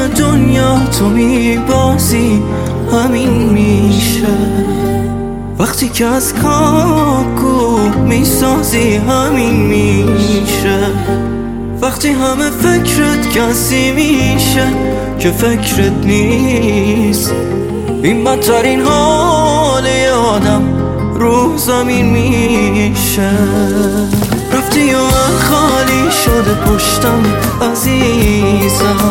دنیا تو میبازی همین میشه، وقتی که از کاکو میسازی همین میشه، وقتی همه فکرت کسی میشه که فکرت نیست، این بدترین حال آدم رو زمین میشه. رفتی و من خالی شده پشتم عزیزم،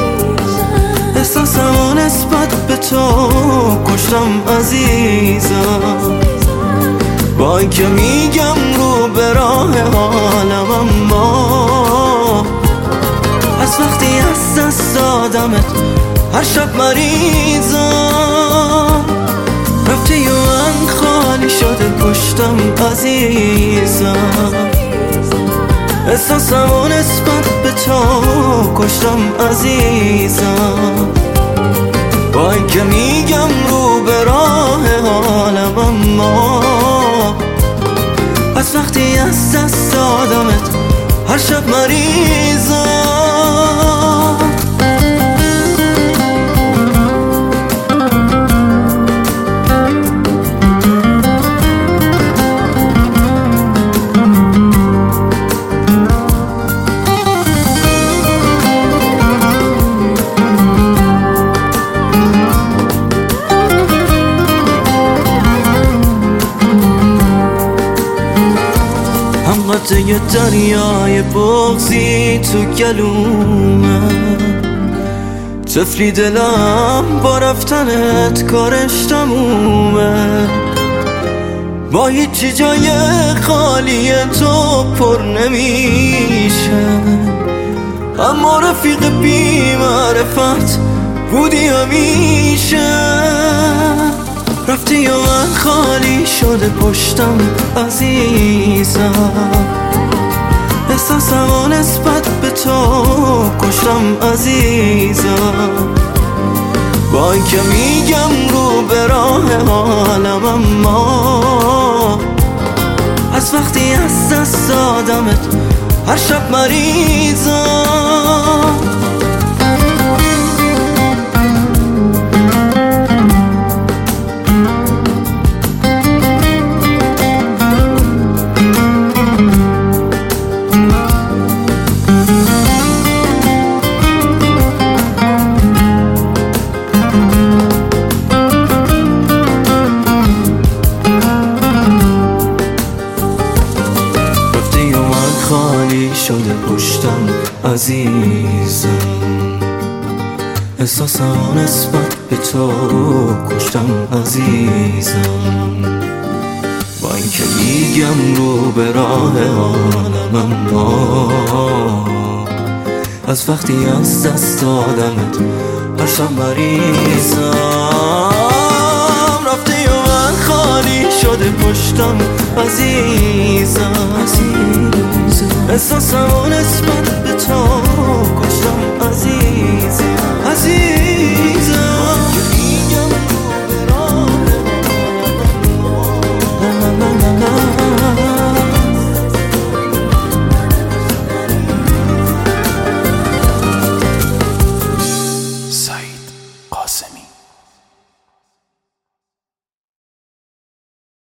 احساسمو نسبت به تو کشتم عزیزم، با اینکه میگم رو به راه حالم، اما از وقتی از دست دادمت هر شب مریضم. رفتی و من خالی شده پشتم عزیزم، احساسمو نسبت به تو کشتم عزیزم، با اینکه میگم رو به راه حالم، اما از وقتی از دست دادمت هر شب مریضم. یه دریای بغضی تو گلومه، طفلی دلم با رفتنت کارش تمومه، با هیچی جای خالی تو پر نمیشه، اما رفیق بی معرفت بودی همیشه. رفتی و من خالی شده پشتم عزیزم، احساسمو نسبت به تو کشتم عزیزم، با اینکه میگم رو به راه حالم، اما از وقتی از دست دادمت هر شب مریضم. خالی شده پشتم عزیزم، احساسمو نسبت به تو کشتم عزیزم، با اینکه میگم رو به راه حالم، اما از وقتی از دست دادمت هر شب مریضم. رفتی و من خالی شده پشتم عزیزم، احساسمو نسبت به تو کشتم عزیزم.